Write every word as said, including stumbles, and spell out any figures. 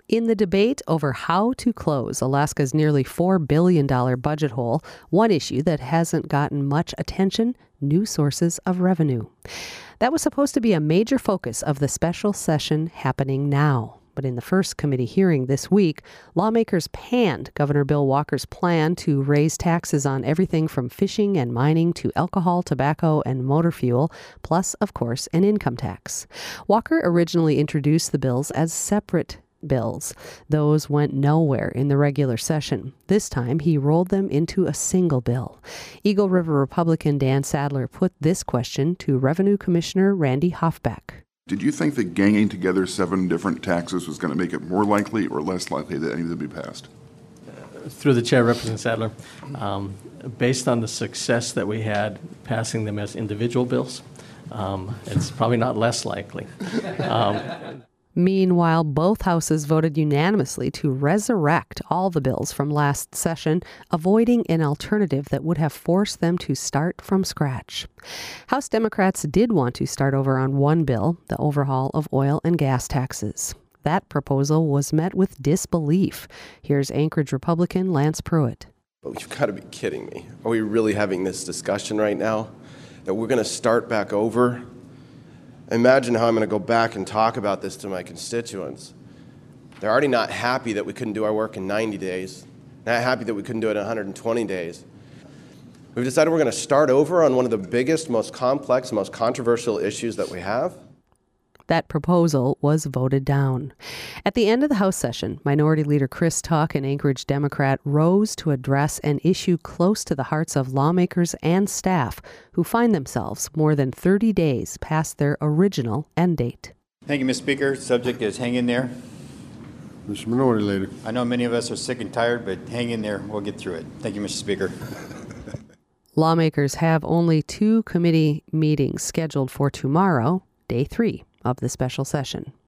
In the debate over how to close Alaska's nearly four billion dollars budget hole, one issue that hasn't gotten much attention, new sources of revenue. That was supposed to be a major focus of the special session happening now. But in the first committee hearing this week, lawmakers panned Governor Bill Walker's plan to raise taxes on everything from fishing and mining to alcohol, tobacco, and motor fuel, plus, of course, an income tax. Walker originally introduced the bills as separate bills. Those went nowhere in the regular session. This time, he rolled them into a single bill. Eagle River Republican Dan Sadler put this question to Revenue Commissioner Randy Hoffbeck. Did you think that ganging together seven different taxes was going to make it more likely or less likely that any of them be passed? Through the chair, Representative Sadler, um, based on the success that we had passing them as individual bills, um, it's probably not less likely. Um, Meanwhile, both houses voted unanimously to resurrect all the bills from last session, avoiding an alternative that would have forced them to start from scratch. House Democrats did want to start over on one bill, the overhaul of oil and gas taxes. That proposal was met with disbelief. Here's Anchorage Republican Lance Pruitt. But you've got to be kidding me. Are we really having this discussion right now? That we're going to start back over? Imagine how I'm going to go back and talk about this to my constituents. They're already not happy that we couldn't do our work in ninety days, not happy that we couldn't do it in one hundred twenty days. We've decided we're going to start over on one of the biggest, most complex, most controversial issues that we have. That proposal was voted down. At the end of the House session, Minority Leader Chris Tuck, an Anchorage Democrat, rose to address an issue close to the hearts of lawmakers and staff who find themselves more than thirty days past their original end date. Thank you, Mister Speaker. Subject is hang in there. Mister Minority Leader. I know many of us are sick and tired, but hang in there. We'll get through it. Thank you, Mister Speaker. Lawmakers have only two committee meetings scheduled for tomorrow, day three of the special session.